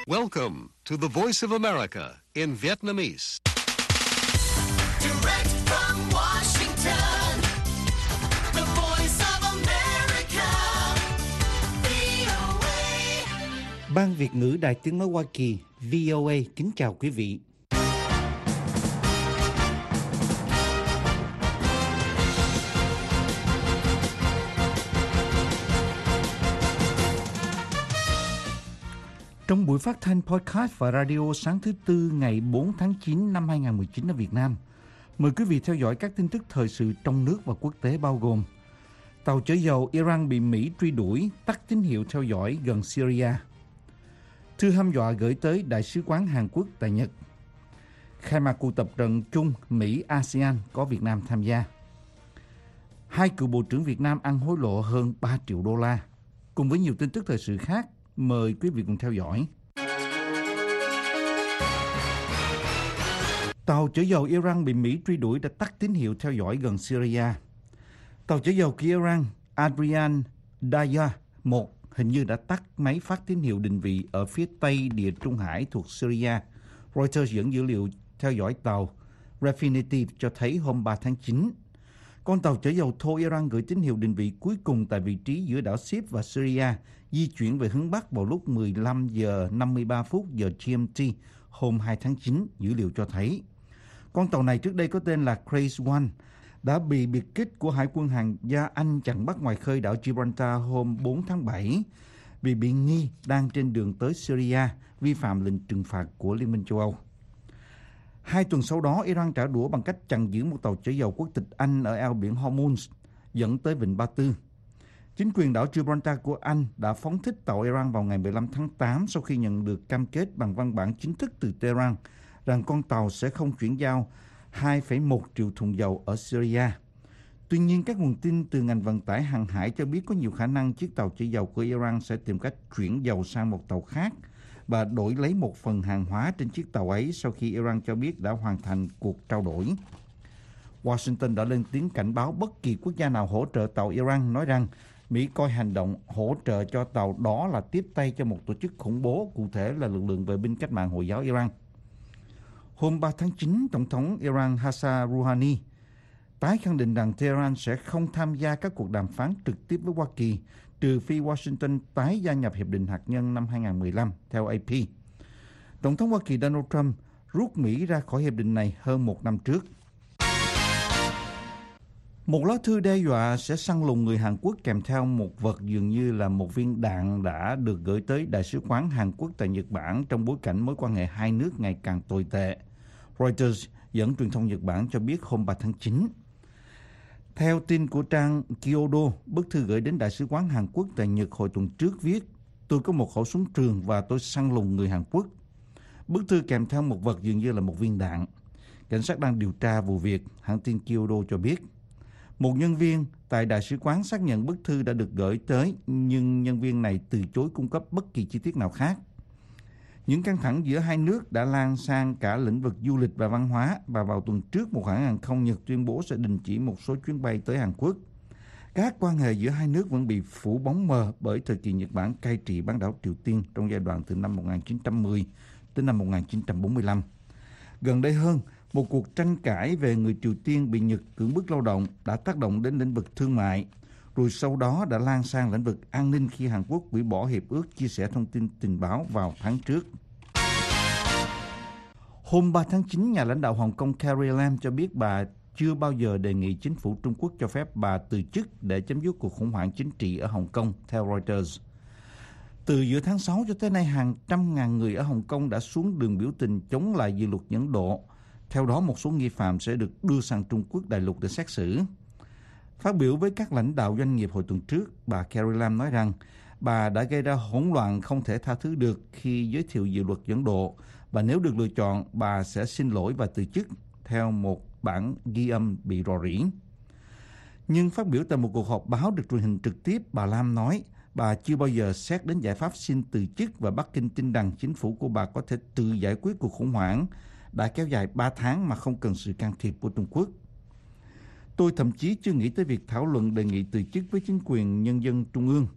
Welcome to the Voice of America in Vietnamese. Direct from Washington, the Voice of America, VOA. Ban Việt ngữ Đài Tiếng nói Hoa Kỳ VOA kính chào quý vị. Trong buổi phát thanh podcast và radio sáng thứ Tư ngày 4 tháng 9 năm 2019 ở Việt Nam, mời quý vị theo dõi các tin tức thời sự trong nước và quốc tế bao gồm: tàu chở dầu Iran bị Mỹ truy đuổi, tắt tín hiệu theo dõi gần Syria; thư hăm dọa gửi tới Đại sứ quán Hàn Quốc tại Nhật; khai mạc cuộc tập trận chung Mỹ-ASEAN có Việt Nam tham gia; hai cựu Bộ trưởng Việt Nam ăn hối lộ hơn 3 triệu đô la, cùng với nhiều tin tức thời sự khác. Mời quý vị cùng theo dõi. Tàu chở dầu Iran bị Mỹ truy đuổi đã tắt tín hiệu theo dõi gần Syria. Tàu chở dầu của Iran Adrian Daya 1 hình như đã tắt máy phát tín hiệu định vị ở phía tây Địa Trung Hải thuộc Syria. Reuters dẫn dữ liệu theo dõi tàu Refinitiv cho thấy hôm 3 tháng 9, con tàu chở dầu thô Iran gửi tín hiệu định vị cuối cùng tại vị trí giữa đảo Sip và Syria, di chuyển về hướng Bắc vào lúc 15 giờ 53 phút giờ GMT hôm 2 tháng 9, dữ liệu cho thấy. Con tàu này trước đây có tên là Grace One đã bị biệt kích của Hải quân Hoàng gia Anh chặn bắt ngoài khơi đảo Gibraltar hôm 4 tháng 7 vì bị nghi đang trên đường tới Syria, vi phạm lệnh trừng phạt của Liên minh châu Âu. 2 tuần sau đó, Iran trả đũa bằng cách chặn giữ một tàu chở dầu quốc tịch Anh ở eo biển Hormuz, dẫn tới vịnh Ba Tư. Chính quyền đảo Gibraltar của Anh đã phóng thích tàu Iran vào ngày 15 tháng 8 sau khi nhận được cam kết bằng văn bản chính thức từ Tehran rằng con tàu sẽ không chuyển giao 2,1 triệu thùng dầu ở Syria. Tuy nhiên, các nguồn tin từ ngành vận tải hàng hải cho biết có nhiều khả năng chiếc tàu chở dầu của Iran sẽ tìm cách chuyển dầu sang một tàu khác và đổi lấy một phần hàng hóa trên chiếc tàu ấy sau khi Iran cho biết đã hoàn thành cuộc trao đổi. Washington đã lên tiếng cảnh báo bất kỳ quốc gia nào hỗ trợ tàu Iran, nói rằng Mỹ coi hành động hỗ trợ cho tàu đó là tiếp tay cho một tổ chức khủng bố, cụ thể là lực lượng vệ binh cách mạng Hồi giáo Iran. Hôm 3 tháng 9, Tổng thống Iran Hassan Rouhani tái khẳng định rằng Tehran sẽ không tham gia các cuộc đàm phán trực tiếp với Hoa Kỳ trừ phi Washington tái gia nhập Hiệp định Hạt nhân năm 2015, theo AP. Tổng thống Hoa Kỳ Donald Trump rút Mỹ ra khỏi hiệp định này hơn một năm trước. Một lá thư đe dọa sẽ săn lùng người Hàn Quốc kèm theo một vật dường như là một viên đạn đã được gửi tới Đại sứ quán Hàn Quốc tại Nhật Bản trong bối cảnh mối quan hệ hai nước ngày càng tồi tệ. Reuters dẫn truyền thông Nhật Bản cho biết hôm 3 tháng 9. Theo tin của trang Kyodo, bức thư gửi đến Đại sứ quán Hàn Quốc tại Nhật hồi tuần trước viết: "Tôi có một khẩu súng trường và tôi săn lùng người Hàn Quốc." Bức thư kèm theo một vật dường như là một viên đạn. Cảnh sát đang điều tra vụ việc, hãng tin Kyodo cho biết. Một nhân viên tại Đại sứ quán xác nhận bức thư đã được gửi tới, nhưng nhân viên này từ chối cung cấp bất kỳ chi tiết nào khác. Những căng thẳng giữa hai nước đã lan sang cả lĩnh vực du lịch và văn hóa, và vào tuần trước một hãng hàng không Nhật tuyên bố sẽ đình chỉ một số chuyến bay tới Hàn Quốc. Các quan hệ giữa hai nước vẫn bị phủ bóng mờ bởi thời kỳ Nhật Bản cai trị bán đảo Triều Tiên trong giai đoạn từ năm 1910 đến năm 1945. Gần đây hơn, một cuộc tranh cãi về người Triều Tiên bị Nhật cưỡng bức lao động đã tác động đến lĩnh vực thương mại, rồi sau đó đã lan sang lĩnh vực an ninh khi Hàn Quốc hủy bỏ hiệp ước chia sẻ thông tin tình báo vào tháng trước. Hôm 3 tháng 9, nhà lãnh đạo Hồng Kông Carrie Lam cho biết bà chưa bao giờ đề nghị chính phủ Trung Quốc cho phép bà từ chức để chấm dứt cuộc khủng hoảng chính trị ở Hồng Kông, theo Reuters. Từ giữa tháng 6 cho tới nay, hàng trăm ngàn người ở Hồng Kông đã xuống đường biểu tình chống lại dự luật dẫn độ. Theo đó, một số nghi phạm sẽ được đưa sang Trung Quốc đại lục để xét xử. Phát biểu với các lãnh đạo doanh nghiệp hồi tuần trước, bà Carrie Lam nói rằng bà đã gây ra hỗn loạn không thể tha thứ được khi giới thiệu dự luật dẫn độ, và nếu được lựa chọn, bà sẽ xin lỗi và từ chức, theo một bản ghi âm bị rò rỉ. Nhưng phát biểu tại một cuộc họp báo được truyền hình trực tiếp, bà Lam nói bà chưa bao giờ xét đến giải pháp xin từ chức, và Bắc Kinh tin rằng chính phủ của bà có thể tự giải quyết cuộc khủng hoảng đã kéo dài 3 tháng mà không cần sự can thiệp của Trung Quốc. Tôi thậm chí chưa nghĩ tới việc thảo luận đề nghị từ chức với chính quyền nhân dân trung ương.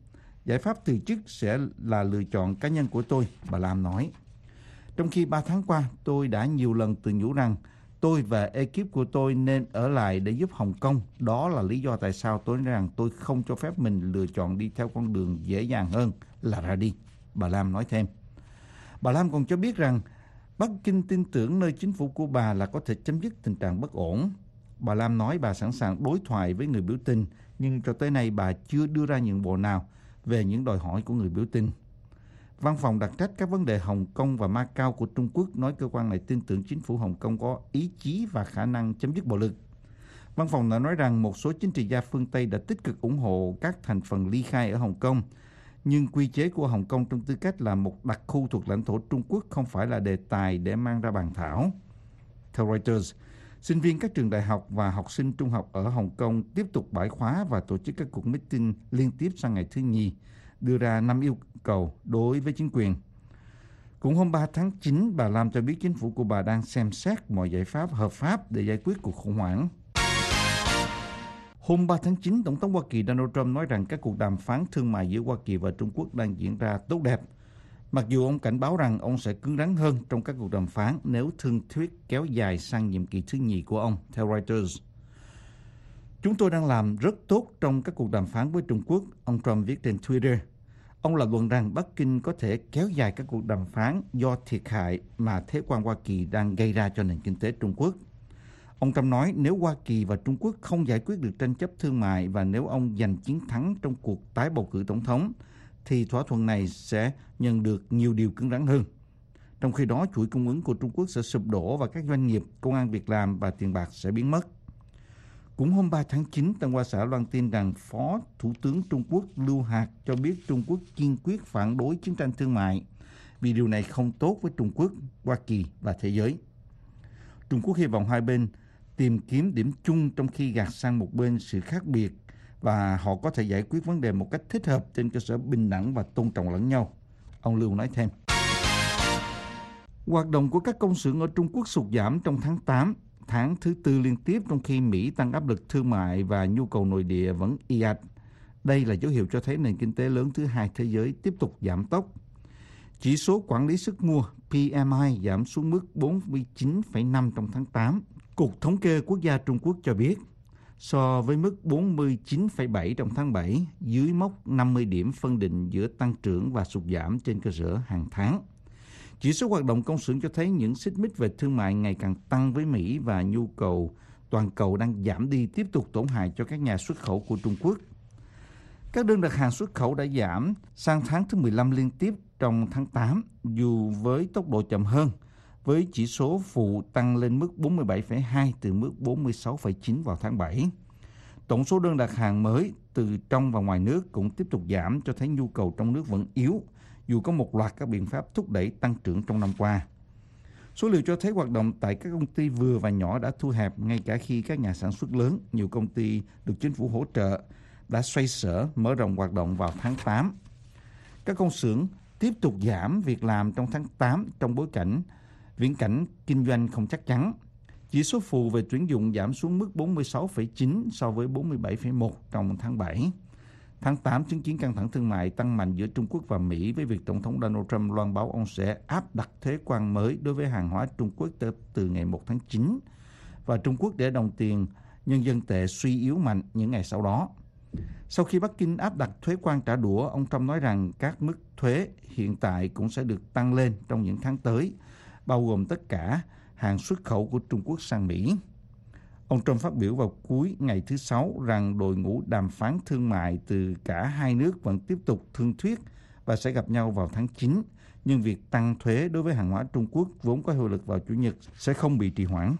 Giải pháp từ chức sẽ là lựa chọn cá nhân của tôi, bà Lam nói. Trong khi 3 tháng qua, tôi đã nhiều lần tự nhủ rằng tôi và ekip của tôi nên ở lại để giúp Hồng Kông. Đó là lý do tại sao tôi nói rằng tôi không cho phép mình lựa chọn đi theo con đường dễ dàng hơn là ra đi, bà Lam nói thêm. Bà Lam còn cho biết rằng Bắc Kinh tin tưởng nơi chính phủ của bà là có thể chấm dứt tình trạng bất ổn. Bà Lam nói bà sẵn sàng đối thoại với người biểu tình, nhưng cho tới nay bà chưa đưa ra nhượng bộ nào về những đòi hỏi của người biểu tình. Văn phòng đặc trách các vấn đề Hồng Kông và Macau của Trung Quốc nói cơ quan này tin tưởng chính phủ Hồng Kông có ý chí và khả năng chấm dứt bạo lực. Văn phòng đã nói rằng một số chính trị gia phương Tây đã tích cực ủng hộ các thành phần ly khai ở Hồng Kông, nhưng quy chế của Hồng Kông trong tư cách là một đặc khu thuộc lãnh thổ Trung Quốc không phải là đề tài để mang ra bàn thảo. Theo Reuters, sinh viên các trường đại học và học sinh trung học ở Hồng Kông tiếp tục bãi khóa và tổ chức các cuộc meeting liên tiếp sang ngày thứ Nhì, đưa ra 5 yêu cầu đối với chính quyền. Cũng hôm 3 tháng 9, bà Lam cho biết chính phủ của bà đang xem xét mọi giải pháp hợp pháp để giải quyết cuộc khủng hoảng. Hôm 3 tháng 9, Tổng thống Hoa Kỳ Donald Trump nói rằng các cuộc đàm phán thương mại giữa Hoa Kỳ và Trung Quốc đang diễn ra tốt đẹp, mặc dù ông cảnh báo rằng ông sẽ cứng rắn hơn trong các cuộc đàm phán nếu thương thuyết kéo dài sang nhiệm kỳ thứ Nhì của ông, theo Reuters. Chúng tôi đang làm rất tốt trong các cuộc đàm phán với Trung Quốc, ông Trump viết trên Twitter. Ông lập luận rằng Bắc Kinh có thể kéo dài các cuộc đàm phán do thiệt hại mà thế quan Hoa Kỳ đang gây ra cho nền kinh tế Trung Quốc. Ông Trump nói nếu Hoa Kỳ và Trung Quốc không giải quyết được tranh chấp thương mại và nếu ông giành chiến thắng trong cuộc tái bầu cử tổng thống, thì thỏa thuận này sẽ nhận được nhiều điều cứng rắn hơn. Trong khi đó, chuỗi cung ứng của Trung Quốc sẽ sụp đổ và các doanh nghiệp, công ăn việc làm và tiền bạc sẽ biến mất. Cũng hôm 3 tháng 9, Tân Hoa Xã loan tin rằng Phó Thủ tướng Trung Quốc Lưu Hạc cho biết Trung Quốc kiên quyết phản đối chiến tranh thương mại vì điều này không tốt với Trung Quốc, Hoa Kỳ và thế giới. Trung Quốc hy vọng hai bên tìm kiếm điểm chung trong khi gạt sang một bên sự khác biệt và họ có thể giải quyết vấn đề một cách thích hợp trên cơ sở bình đẳng và tôn trọng lẫn nhau, ông Lưu nói thêm. Hoạt động của các công xưởng ở Trung Quốc sụt giảm trong tháng 8, tháng thứ tư liên tiếp trong khi Mỹ tăng áp lực thương mại và nhu cầu nội địa vẫn ì ạch. Đây là dấu hiệu cho thấy nền kinh tế lớn thứ hai thế giới tiếp tục giảm tốc. Chỉ số quản lý sức mua PMI giảm xuống mức 49,5 trong tháng 8. Cục Thống kê Quốc gia Trung Quốc cho biết, so với mức 49,7 trong tháng 7, dưới mốc 50 điểm phân định giữa tăng trưởng và sụt giảm trên cơ sở hàng tháng. Chỉ số hoạt động công xưởng cho thấy những xích mích về thương mại ngày càng tăng với Mỹ và nhu cầu toàn cầu đang giảm đi tiếp tục tổn hại cho các nhà xuất khẩu của Trung Quốc. Các đơn đặt hàng xuất khẩu đã giảm sang tháng thứ 15 liên tiếp trong tháng 8, dù với tốc độ chậm hơn, với chỉ số phụ tăng lên mức 47,2 từ mức 46,9 vào tháng 7. Tổng số đơn đặt hàng mới từ trong và ngoài nước cũng tiếp tục giảm, cho thấy nhu cầu trong nước vẫn yếu, dù có một loạt các biện pháp thúc đẩy tăng trưởng trong năm qua. Số liệu cho thấy hoạt động tại các công ty vừa và nhỏ đã thu hẹp ngay cả khi các nhà sản xuất lớn, nhiều công ty được chính phủ hỗ trợ, đã xoay sở mở rộng hoạt động vào tháng 8. Các công xưởng tiếp tục giảm việc làm trong tháng 8 trong bối cảnh viễn cảnh kinh doanh không chắc chắn. Chỉ số phụ về tuyển dụng giảm xuống mức 46,9 so với 47,1 trong tháng 7. Tháng 8 chứng kiến căng thẳng thương mại tăng mạnh giữa Trung Quốc và Mỹ với việc Tổng thống Donald Trump loan báo ông sẽ áp đặt thuế quan mới đối với hàng hóa Trung Quốc từ ngày 1 tháng 9 và Trung Quốc để đồng tiền nhân dân tệ suy yếu mạnh những ngày sau đó. Sau khi Bắc Kinh áp đặt thuế quan trả đũa, ông Trump nói rằng các mức thuế hiện tại cũng sẽ được tăng lên trong những tháng tới, bao gồm tất cả hàng xuất khẩu của Trung Quốc sang Mỹ. Ông Trump phát biểu vào cuối ngày thứ Sáu rằng đội ngũ đàm phán thương mại từ cả hai nước vẫn tiếp tục thương thuyết và sẽ gặp nhau vào tháng 9, nhưng việc tăng thuế đối với hàng hóa Trung Quốc vốn có hiệu lực vào Chủ nhật sẽ không bị trì hoãn.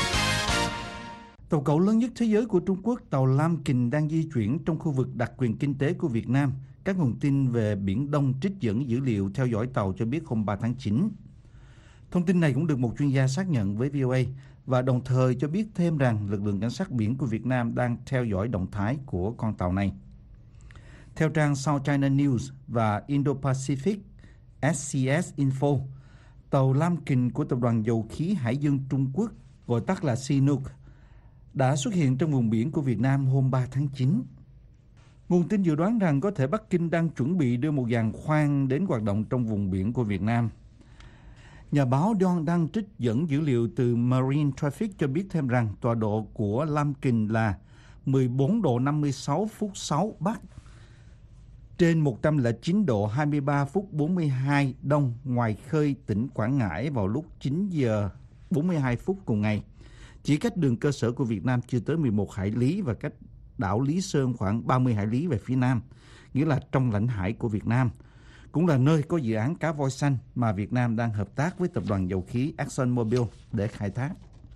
Tàu cẩu lớn nhất thế giới của Trung Quốc, tàu Lam Kình đang di chuyển trong khu vực đặc quyền kinh tế của Việt Nam. Các nguồn tin về Biển Đông trích dẫn dữ liệu theo dõi tàu cho biết hôm 3 tháng 9. Thông tin này cũng được một chuyên gia xác nhận với VOA và đồng thời cho biết thêm rằng lực lượng cảnh sát biển của Việt Nam đang theo dõi động thái của con tàu này. Theo trang South China News và Indo-Pacific SCS Info, tàu Lam Kình của Tập đoàn Dầu khí Hải dương Trung Quốc, gọi tắt là Sinuk, đã xuất hiện trong vùng biển của Việt Nam hôm 3 tháng 9. Nguồn tin dự đoán rằng có thể Bắc Kinh đang chuẩn bị đưa một giàn khoan đến hoạt động trong vùng biển của Việt Nam. Nhà báo Don đang trích dẫn dữ liệu từ Marine Traffic cho biết thêm rằng tọa độ của Lam Kình là 14 độ 56 phút 6 Bắc, trên 109 độ 23 phút 42 Đông ngoài khơi tỉnh Quảng Ngãi vào lúc 9 giờ 42 phút cùng ngày. Chỉ cách đường cơ sở của Việt Nam chưa tới 11 hải lý và cách đảo Lý Sơn khoảng 30 hải lý về phía nam, nghĩa là trong lãnh hải của Việt Nam. Cũng là nơi có dự án cá voi xanh mà Việt Nam đang hợp tác với tập đoàn dầu khí ExxonMobil để khai thác.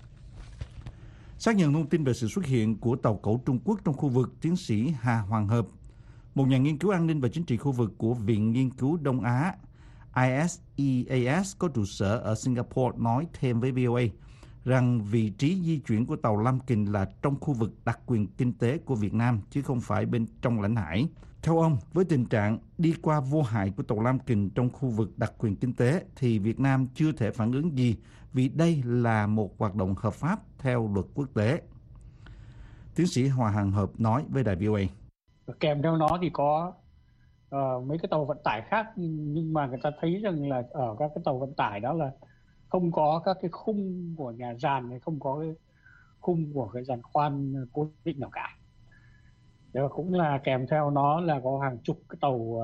Xác nhận thông tin về sự xuất hiện của tàu cẩu Trung Quốc trong khu vực, tiến sĩ Hà Hoàng Hợp, một nhà nghiên cứu an ninh và chính trị khu vực của Viện Nghiên cứu Đông Á ISEAS có trụ sở ở Singapore, nói thêm với VOA rằng vị trí di chuyển của tàu Lam Kình là trong khu vực đặc quyền kinh tế của Việt Nam chứ không phải bên trong lãnh hải. Theo ông, với tình trạng đi qua vô hại của tàu Lam Kình trong khu vực đặc quyền kinh tế thì Việt Nam chưa thể phản ứng gì vì đây là một hoạt động hợp pháp theo luật quốc tế. Tiến sĩ Hòa Hằng Hợp nói với đài VOA. Kèm theo nó thì có mấy cái tàu vận tải khác, nhưng mà người ta thấy rằng là ở các cái tàu vận tải đó là không có các cái khung của nhà giàn hay không có cái khung của cái giàn khoan cố định nào cả. Và cũng là kèm theo nó là có hàng chục cái tàu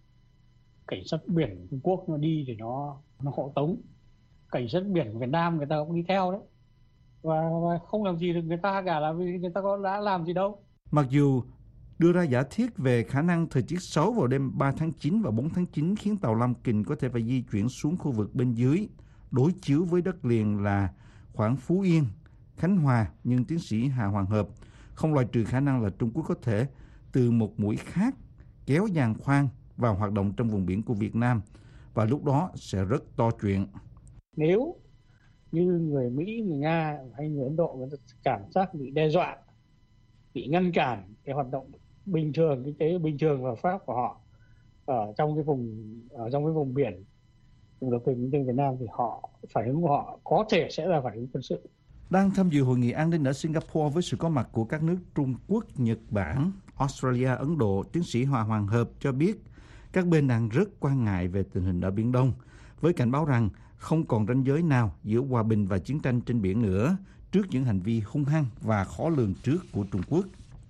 cảnh sát biển Trung Quốc nó đi để nó hộ tống. Cảnh sát biển Việt Nam người ta cũng đi theo đấy. Và không làm gì được người ta cả, là vì người ta đã làm gì đâu. Mặc dù đưa ra giả thiết về khả năng thời tiết xấu vào đêm 3 tháng 9 và 4 tháng 9 khiến tàu Lam Kình có thể phải di chuyển xuống khu vực bên dưới, đối chiếu với đất liền là khoảng Phú Yên, Khánh Hòa, nhưng tiến sĩ Hà Hoàng Hợp không loại trừ khả năng là Trung Quốc có thể từ một mũi khác kéo giàn khoan vào hoạt động trong vùng biển của Việt Nam, và lúc đó sẽ rất to chuyện. Nếu như người Mỹ, người Nga hay người Ấn Độ người ta cảm giác bị đe dọa, bị ngăn cản cái hoạt động bình thường, kinh tế bình thường và hợp pháp của họ ở trong cái vùng biển vùng đặc quyền kinh tế Việt Nam, thì phản ứng của họ có thể sẽ là phản ứng quân sự. Đang tham dự hội nghị an ninh ở Singapore với sự có mặt của các nước Trung Quốc, Nhật Bản, Australia, Ấn Độ, tiến sĩ Hòa Hoàng Hợp cho biết các bên đang rất quan ngại về tình hình ở Biển Đông, với cảnh báo rằng không còn ranh giới nào giữa hòa bình và chiến tranh trên biển nữa trước những hành vi hung hăng và khó lường trước của Trung Quốc.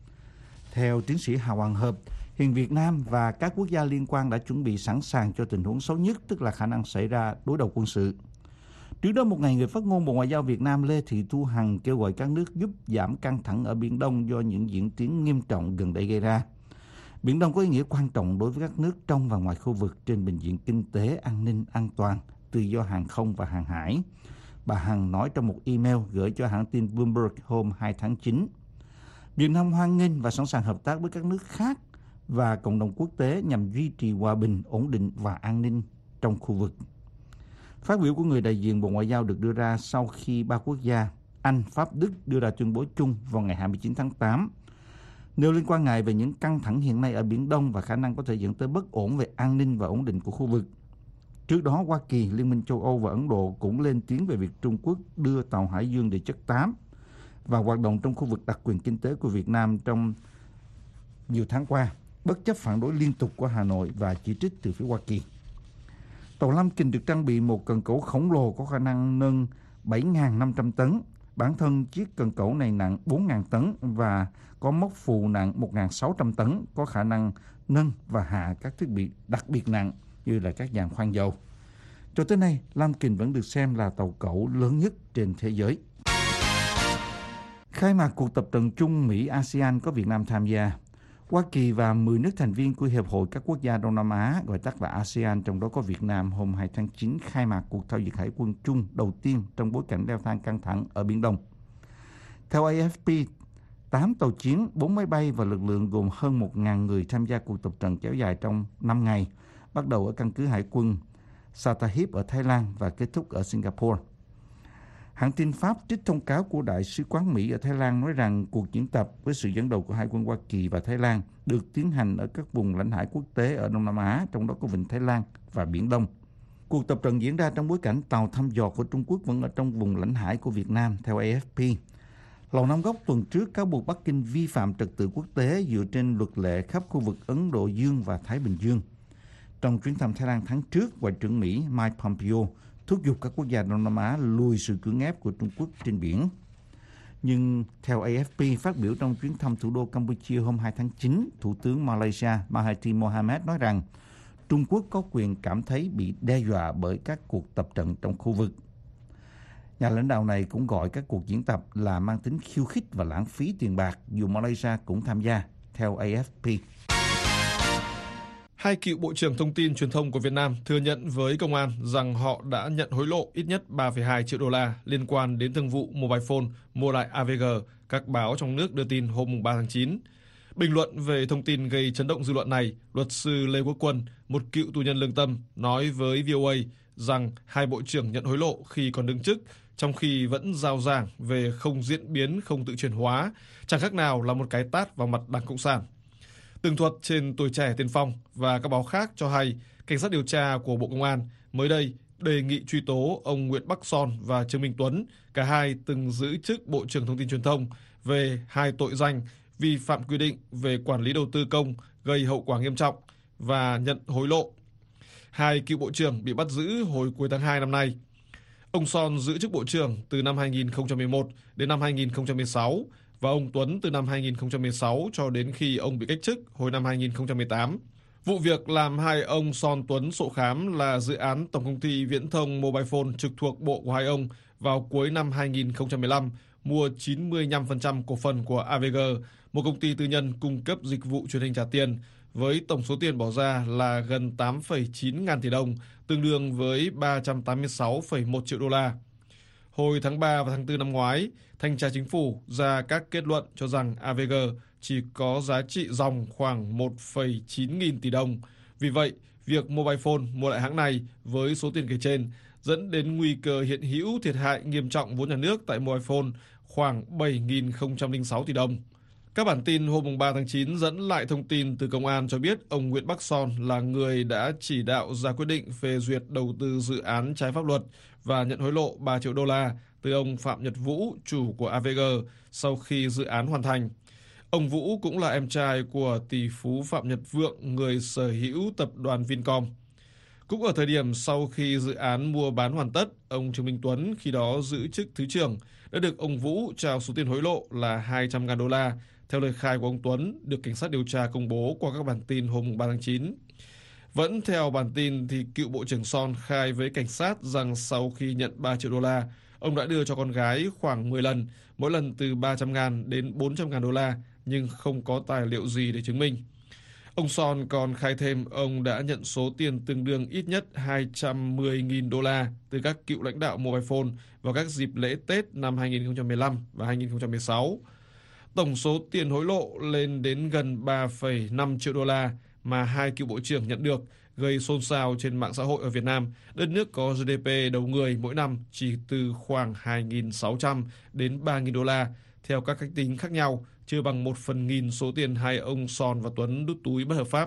Theo tiến sĩ Hà Hoàng Hợp, hiện Việt Nam và các quốc gia liên quan đã chuẩn bị sẵn sàng cho tình huống xấu nhất, tức là khả năng xảy ra đối đầu quân sự. Trước đó một ngày, người phát ngôn Bộ Ngoại giao Việt Nam Lê Thị Thu Hằng kêu gọi các nước giúp giảm căng thẳng ở Biển Đông do những diễn tiến nghiêm trọng gần đây gây ra. Biển Đông có ý nghĩa quan trọng đối với các nước trong và ngoài khu vực trên bình diện kinh tế, an ninh, an toàn, tự do hàng không và hàng hải. Bà Hằng nói trong một email gửi cho hãng tin Bloomberg hôm 2 tháng 9. Việt Nam hoan nghênh và sẵn sàng hợp tác với các nước khác và cộng đồng quốc tế nhằm duy trì hòa bình, ổn định và an ninh trong khu vực. Phát biểu của người đại diện Bộ Ngoại giao được đưa ra sau khi ba quốc gia Anh, Pháp, Đức đưa ra tuyên bố chung vào ngày 29 tháng 8, nêu lên quan ngại về những căng thẳng hiện nay ở Biển Đông và khả năng có thể dẫn tới bất ổn về an ninh và ổn định của khu vực. Trước đó, Hoa Kỳ, Liên minh châu Âu và Ấn Độ cũng lên tiếng về việc Trung Quốc đưa tàu hải dương địa chất 8 và hoạt động trong khu vực đặc quyền kinh tế của Việt Nam trong nhiều tháng qua, bất chấp phản đối liên tục của Hà Nội và chỉ trích từ phía Hoa Kỳ. Tàu Lam Kình được trang bị một cần cẩu khổng lồ có khả năng nâng 7.500 tấn. Bản thân chiếc cần cẩu này nặng 4.000 tấn và có móc phù nặng 1.600 tấn, có khả năng nâng và hạ các thiết bị đặc biệt nặng như là các giàn khoan dầu. Cho tới nay, Lam Kình vẫn được xem là tàu cẩu lớn nhất trên thế giới. Khai mạc cuộc tập trận chung Mỹ-ASEAN có Việt Nam tham gia. Hoa Kỳ và 10 nước thành viên của Hiệp hội các quốc gia Đông Nam Á, gọi tắt là ASEAN, trong đó có Việt Nam, hôm 2 tháng 9 khai mạc cuộc thao dượt hải quân chung đầu tiên trong bối cảnh leo thang căng thẳng ở Biển Đông. Theo AFP, 8 tàu chiến, 4 máy bay và lực lượng gồm hơn 1.000 người tham gia cuộc tập trận kéo dài trong 5 ngày, bắt đầu ở căn cứ hải quân Sattahip ở Thái Lan và kết thúc ở Singapore. Hãng tin Pháp trích thông cáo của Đại sứ quán Mỹ ở Thái Lan nói rằng cuộc diễn tập với sự dẫn đầu của Hải quân Hoa Kỳ và Thái Lan được tiến hành ở các vùng lãnh hải quốc tế ở Đông Nam Á, trong đó có Vịnh Thái Lan và Biển Đông. Cuộc tập trận diễn ra trong bối cảnh tàu thăm dò của Trung Quốc vẫn ở trong vùng lãnh hải của Việt Nam, theo AFP. Lầu Năm Góc tuần trước cáo buộc Bắc Kinh vi phạm trật tự quốc tế dựa trên luật lệ khắp khu vực Ấn Độ Dương và Thái Bình Dương. Trong chuyến thăm Thái Lan tháng trước, Ngoại trưởng Mỹ Mike Pompeo thúc giục các quốc gia Đông Nam Á lùi sự cưỡng ép của Trung Quốc trên biển. Nhưng theo AFP phát biểu trong chuyến thăm thủ đô Campuchia hôm 2 tháng 9, Thủ tướng Malaysia Mahathir Mohamad nói rằng Trung Quốc có quyền cảm thấy bị đe dọa bởi các cuộc tập trận trong khu vực. Nhà lãnh đạo này cũng gọi các cuộc diễn tập là mang tính khiêu khích và lãng phí tiền bạc, dù Malaysia cũng tham gia, theo AFP. Hai cựu Bộ trưởng Thông tin Truyền thông của Việt Nam thừa nhận với công an rằng họ đã nhận hối lộ ít nhất 3,2 triệu đô la liên quan đến thương vụ Mobile Phone mua lại AVG, các báo trong nước đưa tin hôm 3 tháng 9. Bình luận về thông tin gây chấn động dư luận này, luật sư Lê Quốc Quân, một cựu tù nhân lương tâm, nói với VOA rằng hai bộ trưởng nhận hối lộ khi còn đương chức, trong khi vẫn rao giảng về không diễn biến, không tự chuyển hóa, chẳng khác nào là một cái tát vào mặt Đảng Cộng sản. Tường thuật trên Tuổi Trẻ Tiên Phong và các báo khác cho hay, cảnh sát điều tra của Bộ Công an mới đây đề nghị truy tố ông Nguyễn Bắc Son và Trương Minh Tuấn, cả hai từng giữ chức Bộ trưởng Thông tin Truyền thông, về hai tội danh vi phạm quy định về quản lý đầu tư công gây hậu quả nghiêm trọng và nhận hối lộ. Hai cựu bộ trưởng bị bắt giữ hồi cuối tháng 2 năm nay. Ông Son giữ chức bộ trưởng từ năm 2011 đến năm 2016 và ông Tuấn từ năm 2016 cho đến khi ông bị cách chức hồi năm 2018. Vụ việc làm hai ông Son Tuấn sổ khám là dự án Tổng công ty Viễn thông Mobile Phone trực thuộc bộ của hai ông vào cuối năm 2015 mua 95% cổ phần của AVG, một công ty tư nhân cung cấp dịch vụ truyền hình trả tiền, với tổng số tiền bỏ ra là gần 8,9 ngàn tỷ đồng, tương đương với 386,1 triệu đô la. Hồi tháng 3 và tháng 4 năm ngoái, Thanh tra Chính phủ ra các kết luận cho rằng AVG chỉ có giá trị ròng khoảng 1,9 nghìn tỷ đồng. Vì vậy, việc Mobile Phone mua lại hãng này với số tiền kể trên dẫn đến nguy cơ hiện hữu thiệt hại nghiêm trọng vốn nhà nước tại Mobile Phone khoảng 7.006 tỷ đồng. Các bản tin hôm 3 tháng 9 dẫn lại thông tin từ công an cho biết ông Nguyễn Bắc Son là người đã chỉ đạo ra quyết định phê duyệt đầu tư dự án trái pháp luật và nhận hối lộ 3 triệu đô la từ ông Phạm Nhật Vũ, chủ của AVG, sau khi dự án hoàn thành. Ông Vũ cũng là em trai của tỷ phú Phạm Nhật Vượng, người sở hữu tập đoàn Vincom. Cũng ở thời điểm sau khi dự án mua bán hoàn tất, ông Trương Minh Tuấn, khi đó giữ chức Thứ trưởng, đã được ông Vũ trao số tiền hối lộ là 200.000 đô la, theo lời khai của ông Tuấn, được cảnh sát điều tra công bố qua các bản tin hôm 3 tháng 9. Vẫn theo bản tin thì cựu Bộ trưởng Son khai với cảnh sát rằng sau khi nhận 3 triệu đô la, ông đã đưa cho con gái khoảng 10 lần, mỗi lần từ 300.000 đến 400.000 đô la, nhưng không có tài liệu gì để chứng minh. Ông Son còn khai thêm ông đã nhận số tiền tương đương ít nhất 210.000 đô la từ các cựu lãnh đạo Mobile Phone vào các dịp lễ Tết năm 2015 và 2016. Tổng số tiền hối lộ lên đến gần 3,5 triệu đô la mà hai cựu bộ trưởng nhận được, gây xôn xao trên mạng xã hội ở Việt Nam, đất nước có GDP đầu người mỗi năm chỉ từ khoảng 2.600 đến 3.000 đô la, theo các cách tính khác nhau, chưa bằng 1/1000 số tiền hai ông Son và Tuấn đút túi bất hợp pháp.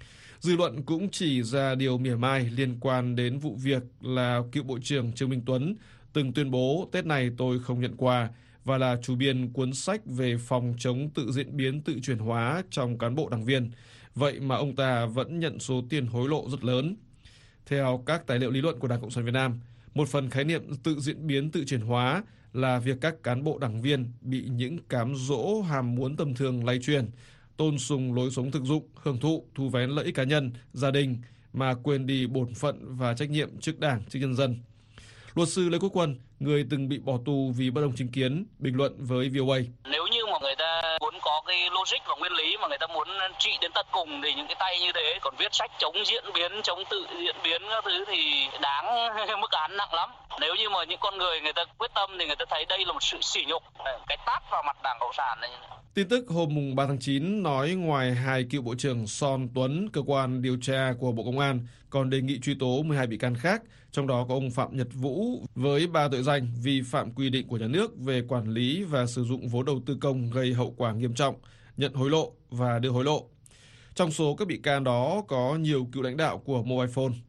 Dư luận cũng chỉ ra điều mỉa mai liên quan đến vụ việc là cựu Bộ trưởng Trương Minh Tuấn từng tuyên bố Tết này tôi không nhận quà, và là chủ biên cuốn sách về phòng chống tự diễn biến tự chuyển hóa trong cán bộ đảng viên. Vậy mà ông ta vẫn nhận số tiền hối lộ rất lớn. Theo các tài liệu lý luận của Đảng Cộng sản Việt Nam, một phần khái niệm tự diễn biến tự chuyển hóa là việc các cán bộ đảng viên bị những cám dỗ ham muốn tầm thường lay truyền, tôn sùng lối sống thực dụng, hưởng thụ, thu vén lợi ích cá nhân, gia đình mà quên đi bổn phận và trách nhiệm trước Đảng, trước nhân dân. Luật sư Lê Quốc Quân, người từng bị bỏ tù vì bất đồng chính kiến, bình luận với VOA. Nếu như mà người ta muốn có cái logic và nguyên lý mà người ta muốn trị đến tận cùng thì những cái tay như thế, còn viết sách chống diễn biến, chống tự diễn biến các thứ thì đáng mức án nặng lắm. Nếu như mà những con người ta quyết tâm thì người ta thấy đây là một sự sỉ nhục, cái tát vào mặt Đảng Cộng sản này. Tin tức hôm 3 tháng 9 nói ngoài hai cựu Bộ trưởng Son Tuấn, cơ quan điều tra của Bộ Công an còn đề nghị truy tố 12 bị can khác, trong đó có ông Phạm Nhật Vũ với 3 tội danh vi phạm quy định của nhà nước về quản lý và sử dụng vốn đầu tư công gây hậu quả nghiêm trọng, nhận hối lộ và đưa hối lộ. Trong số các bị can đó có nhiều cựu lãnh đạo của Mobile Phone.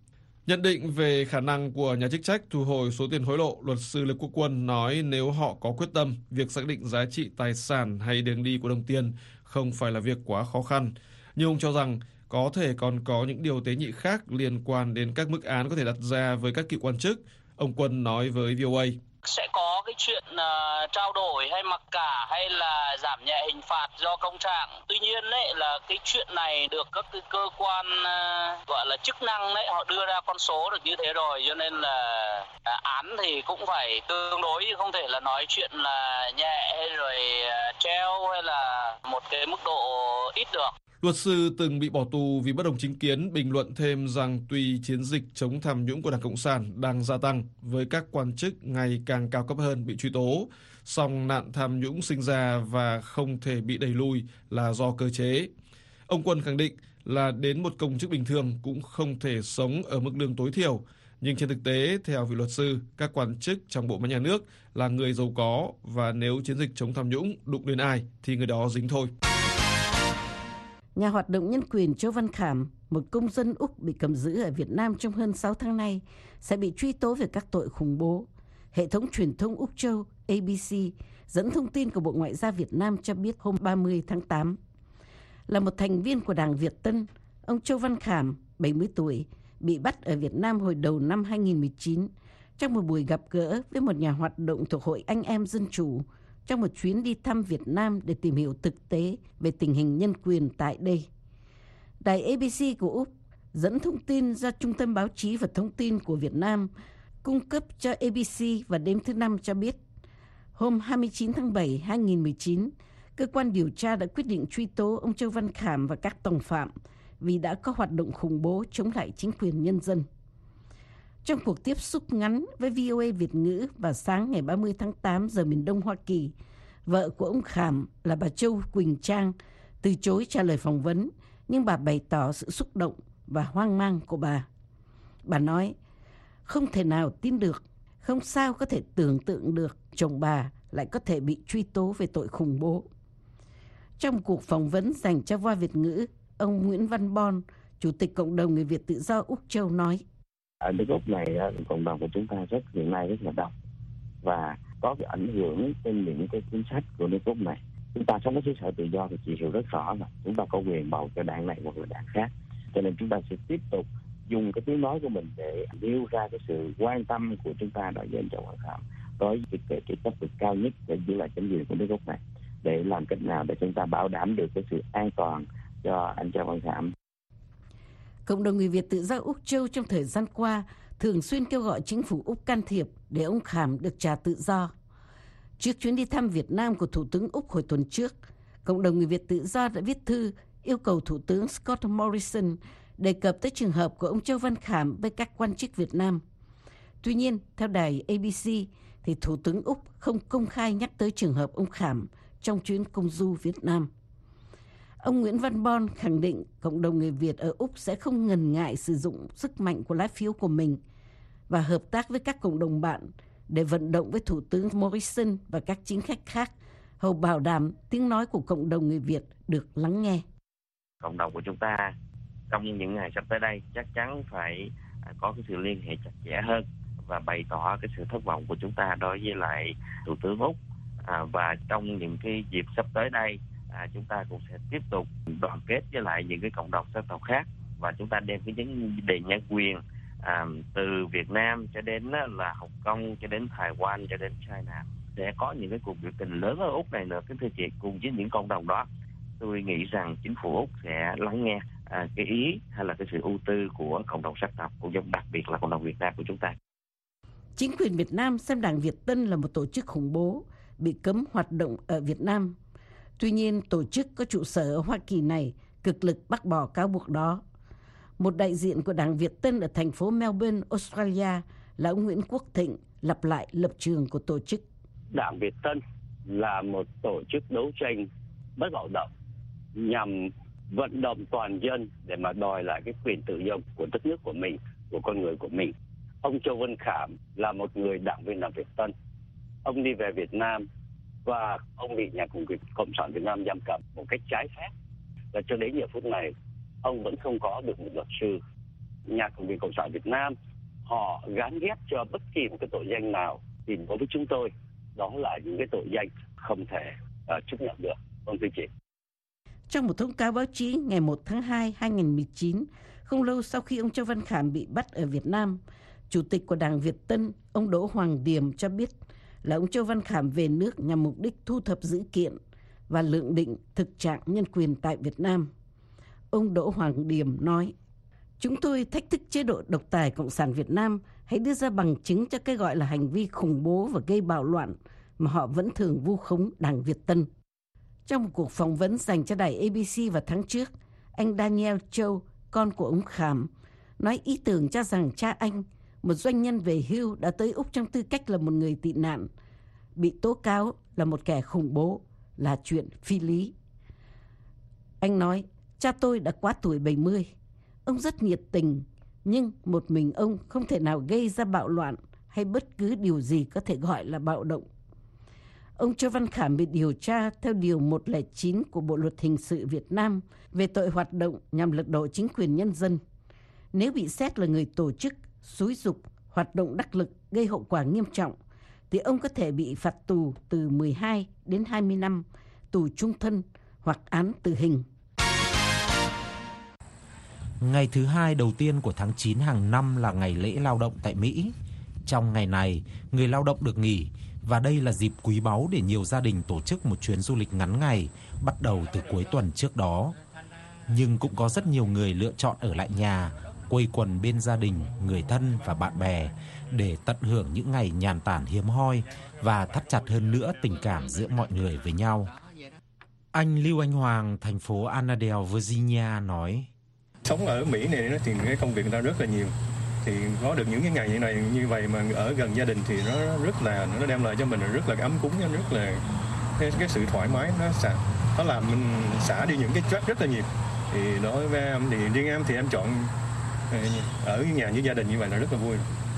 Nhận định về khả năng của nhà chức trách thu hồi số tiền hối lộ, luật sư Lê Quốc Quân nói nếu họ có quyết tâm, việc xác định giá trị tài sản hay đường đi của đồng tiền không phải là việc quá khó khăn. Nhưng ông cho rằng có thể còn có những điều tế nhị khác liên quan đến các mức án có thể đặt ra với các cựu quan chức. Ông Quân nói với VOA. Sẽ có cái chuyện trao đổi hay mặc cả hay là giảm nhẹ hình phạt do công trạng. Tuy nhiên đấy là cái chuyện này được các cái cơ quan gọi là chức năng đấy họ đưa ra con số được như thế rồi, cho nên là án thì cũng phải tương đối, chứ không thể là nói chuyện là nhẹ hay rồi treo hay là một cái mức độ ít được. Luật sư từng bị bỏ tù vì bất đồng chính kiến bình luận thêm rằng tuy chiến dịch chống tham nhũng của Đảng Cộng sản đang gia tăng với các quan chức ngày càng cao cấp hơn bị truy tố, song nạn tham nhũng sinh ra và không thể bị đẩy lùi là do cơ chế. Ông Quân khẳng định là đến một công chức bình thường cũng không thể sống ở mức lương tối thiểu, nhưng trên thực tế, theo vị luật sư, các quan chức trong bộ máy nhà nước là người giàu có và nếu chiến dịch chống tham nhũng đụng đến ai thì người đó dính thôi. Nhà hoạt động nhân quyền Châu Văn Khảm, một công dân Úc bị cầm giữ ở Việt Nam trong hơn 6 tháng nay, sẽ bị truy tố về các tội khủng bố. Hệ thống truyền thông Úc Châu ABC dẫn thông tin của Bộ Ngoại giao Việt Nam cho biết hôm 30 tháng 8. Là một thành viên của Đảng Việt Tân, ông Châu Văn Khảm, 70 tuổi, bị bắt ở Việt Nam hồi đầu năm 2019 trong một buổi gặp gỡ với một nhà hoạt động thuộc Hội Anh Em Dân Chủ trong một chuyến đi thăm Việt Nam để tìm hiểu thực tế về tình hình nhân quyền tại đây. Đài ABC của Úc dẫn thông tin do Trung tâm Báo chí và Thông tin của Việt Nam cung cấp cho ABC vào đêm thứ Năm cho biết, hôm 29 tháng 7, 2019, cơ quan điều tra đã quyết định truy tố ông Châu Văn Khảm và các đồng phạm vì đã có hoạt động khủng bố chống lại chính quyền nhân dân. Trong cuộc tiếp xúc ngắn với VOA Việt ngữ vào sáng ngày 30 tháng 8 giờ miền Đông Hoa Kỳ, vợ của ông Khảm là bà Châu Quỳnh Trang từ chối trả lời phỏng vấn, nhưng bà bày tỏ sự xúc động và hoang mang của bà. Bà nói, không thể nào tin được, không sao có thể tưởng tượng được chồng bà lại có thể bị truy tố về tội khủng bố. Trong cuộc phỏng vấn dành cho VOA Việt ngữ, ông Nguyễn Văn Bon, Chủ tịch Cộng đồng Người Việt Tự do Úc Châu nói, ở nước Úc này cộng đồng của chúng ta hiện nay rất là đông và có cái ảnh hưởng trên những cái chính sách của nước Úc này. Chúng ta sống với xứ sở tự do thì chị hiểu rất rõ là chúng ta có quyền bầu cho đảng này hoặc là đảng khác, cho nên chúng ta sẽ tiếp tục dùng cái tiếng nói của mình để nêu ra cái sự quan tâm của chúng ta đối với Châu Văn Khảm, đối với cái cấp bậc cao nhất để giữ lại chính quyền của nước Úc này, để làm cách nào để chúng ta bảo đảm được cái sự an toàn cho anh Châu Văn Khảm. Cộng đồng Người Việt Tự do Úc Châu trong thời gian qua thường xuyên kêu gọi chính phủ Úc can thiệp để ông Khảm được trả tự do. Trước chuyến đi thăm Việt Nam của Thủ tướng Úc hồi tuần trước, Cộng đồng Người Việt Tự do đã viết thư yêu cầu Thủ tướng Scott Morrison đề cập tới trường hợp của ông Châu Văn Khảm với các quan chức Việt Nam. Tuy nhiên, theo đài ABC, thì Thủ tướng Úc không công khai nhắc tới trường hợp ông Khảm trong chuyến công du Việt Nam. Ông Nguyễn Văn Bon khẳng định cộng đồng người Việt ở Úc sẽ không ngần ngại sử dụng sức mạnh của lá phiếu của mình và hợp tác với các cộng đồng bạn để vận động với Thủ tướng Morrison và các chính khách khác hầu bảo đảm tiếng nói của cộng đồng người Việt được lắng nghe. Cộng đồng của chúng ta trong những ngày sắp tới đây chắc chắn phải có cái sự liên hệ chặt chẽ hơn và bày tỏ cái sự thất vọng của chúng ta đối với lại Thủ tướng Úc, và trong những cái dịp sắp tới đây chúng ta cũng sẽ tiếp tục đoàn kết với lại những cái cộng đồng sắc tộc khác và chúng ta đem cái vấn đề nhân quyền từ Việt Nam cho đến là Hồng Kông, cho đến Đài Loan, cho đến China. Sẽ có những cái cuộc biểu tình lớn ở Úc này nữa, kính thưa chị, cùng với những cộng đồng đó. Tôi nghĩ rằng chính phủ Úc sẽ lắng nghe cái ý hay là cái sự ưu tư của cộng đồng sắc tộc, cũng giống đặc biệt là cộng đồng Việt Nam của chúng ta. Chính quyền Việt Nam xem Đảng Việt Tân là một tổ chức khủng bố bị cấm hoạt động ở Việt Nam. Tuy nhiên, tổ chức có trụ sở ở Hoa Kỳ này cực lực bác bỏ cáo buộc đó. Một đại diện của Đảng Việt Tân ở thành phố Melbourne, Australia là ông Nguyễn Quốc Thịnh lặp lại lập trường của tổ chức. Đảng Việt Tân là một tổ chức đấu tranh bất bạo động nhằm vận động toàn dân để mà đòi lại cái quyền tự do của đất nước của mình, của con người của mình. Ông Châu Văn Khảm là một người đảng viên Đảng Việt Tân. Ông đi về Việt Nam và ông bị nhà Cộng sản Việt Nam giam cầm một cách trái phép. Và cho đến giờ phút này, ông vẫn không có được một luật sư Nhà Cộng quyền Cộng sản Việt Nam họ gán ghép cho bất kỳ một cái tội danh nào, thì đối với chúng tôi đó là những cái tội danh không thể chấp nhận được. Vâng thưa chị. Trong một thông cáo báo chí ngày 1 tháng 2, 2019, không lâu sau khi ông Châu Văn Khảm bị bắt ở Việt Nam, Chủ tịch của Đảng Việt Tân, ông Đỗ Hoàng Điểm cho biết là ông Châu Văn Khảm về nước nhằm mục đích thu thập dữ kiện và lượng định thực trạng nhân quyền tại Việt Nam. Ông Đỗ Hoàng Điểm nói, chúng tôi thách thức chế độ độc tài Cộng sản Việt Nam hãy đưa ra bằng chứng cho cái gọi là hành vi khủng bố và gây bạo loạn mà họ vẫn thường vu khống Đảng Việt Tân. Trong một cuộc phỏng vấn dành cho đài ABC vào tháng trước, anh Daniel Châu, con của ông Khảm, nói ý tưởng cho rằng cha anh, một doanh nhân về hưu đã tới Úc trong tư cách là một người tị nạn, bị tố cáo là một kẻ khủng bố là chuyện phi lý. Anh nói, cha tôi đã quá tuổi 70. Ông rất nhiệt tình, nhưng một mình ông không thể nào gây ra bạo loạn hay bất cứ điều gì có thể gọi là bạo động. Ông Châu Văn Khảm bị điều tra theo Điều 109 của Bộ Luật Hình sự Việt Nam về tội hoạt động nhằm lật đổ chính quyền nhân dân. Nếu bị xét là người tổ chức, xúi giục, hoạt động đắc lực gây hậu quả nghiêm trọng, thì ông có thể bị phạt tù từ 12 đến 20 năm, tù chung thân hoặc án tử hình. Ngày thứ hai đầu tiên của tháng 9 hàng năm là ngày lễ lao động tại Mỹ. Trong ngày này, người lao động được nghỉ, và đây là dịp quý báu để nhiều gia đình tổ chức một chuyến du lịch ngắn ngày, bắt đầu từ cuối tuần trước đó. Nhưng cũng có rất nhiều người lựa chọn ở lại nhà, quây quần bên gia đình, người thân và bạn bè để tận hưởng những ngày nhàn tản hiếm hoi và thắt chặt hơn nữa tình cảm giữa mọi người với nhau. Anh Lưu Anh Hoàng, thành phố Annandale, Virginia nói: Sống ở Mỹ này thì cái công việc người ta rất là nhiều, thì có được những cái ngày như vậy mà ở gần gia đình thì nó đem lại cho mình rất là ấm cúng, rất là cái sự thoải mái, nó làm mình xả đi những cái stress rất là nhiều. Thì đối với em thì riêng em thì em chọn ở nhà với gia đình như vậy là rất là vui.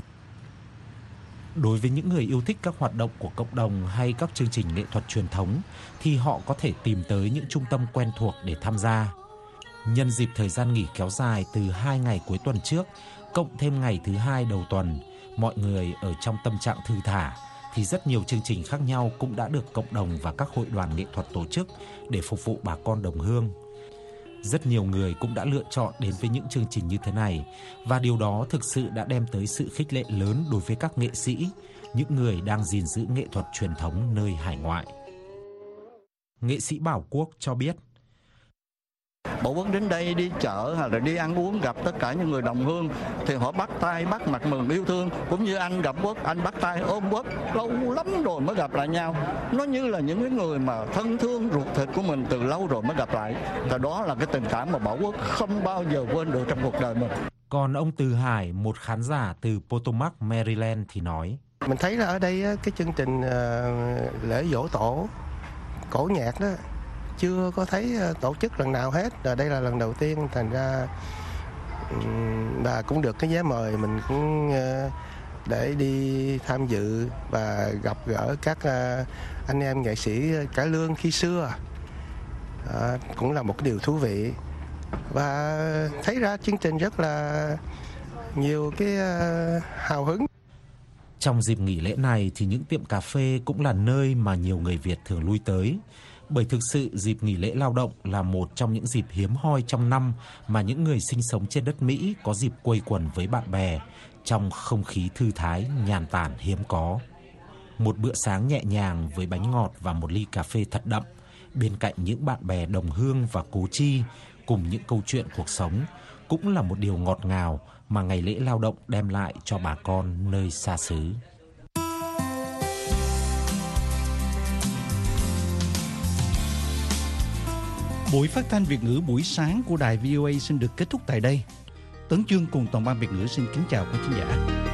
Đối với những người yêu thích các hoạt động của cộng đồng hay các chương trình nghệ thuật truyền thống thì họ có thể tìm tới những trung tâm quen thuộc để tham gia. Nhân dịp thời gian nghỉ kéo dài từ 2 ngày cuối tuần trước, cộng thêm ngày thứ hai đầu tuần, mọi người ở trong tâm trạng thư thả, thì rất nhiều chương trình khác nhau cũng đã được cộng đồng và các hội đoàn nghệ thuật tổ chức để phục vụ bà con đồng hương. Rất nhiều người cũng đã lựa chọn đến với những chương trình như thế này, và điều đó thực sự đã đem tới sự khích lệ lớn đối với các nghệ sĩ, những người đang gìn giữ nghệ thuật truyền thống nơi hải ngoại. Nghệ sĩ Bảo Quốc cho biết: Bảo Quốc đến đây đi chợ hay là đi ăn uống gặp tất cả những người đồng hương thì họ bắt tay, bắt mặt mừng yêu thương, cũng như anh gặp Quốc, anh bắt tay ôm Quốc, lâu lắm rồi mới gặp lại nhau. Nó như là những cái người mà thân thương ruột thịt của mình từ lâu rồi mới gặp lại. Và đó là cái tình cảm mà Bảo Quốc không bao giờ quên được trong cuộc đời mình. Còn ông Từ Hải, một khán giả từ Potomac, Maryland thì nói: Mình thấy là ở đây cái chương trình lễ giỗ tổ cổ nhạc đó chưa có thấy tổ chức lần nào hết, đây là lần đầu tiên, thành ra và cũng được cái vé mời, mình cũng để đi tham dự và gặp gỡ các anh em nghệ sĩ cải lương khi xưa, cũng là một cái điều thú vị, và thấy ra chương trình rất là nhiều cái hào hứng. Trong dịp nghỉ lễ này thì những tiệm cà phê cũng là nơi mà nhiều người Việt thường lui tới. Bởi thực sự dịp nghỉ lễ lao động là một trong những dịp hiếm hoi trong năm mà những người sinh sống trên đất Mỹ có dịp quây quần với bạn bè trong không khí thư thái, nhàn tản hiếm có. Một bữa sáng nhẹ nhàng với bánh ngọt và một ly cà phê thật đậm, bên cạnh những bạn bè đồng hương và cố chi cùng những câu chuyện cuộc sống, cũng là một điều ngọt ngào mà ngày lễ lao động đem lại cho bà con nơi xa xứ. Buổi phát thanh Việt ngữ buổi sáng của đài VOA xin được kết thúc tại đây. Tấn Chương cùng toàn ban Việt ngữ xin kính chào quý khán giả.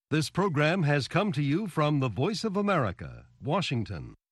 This program has come to you from the Voice of America, Washington.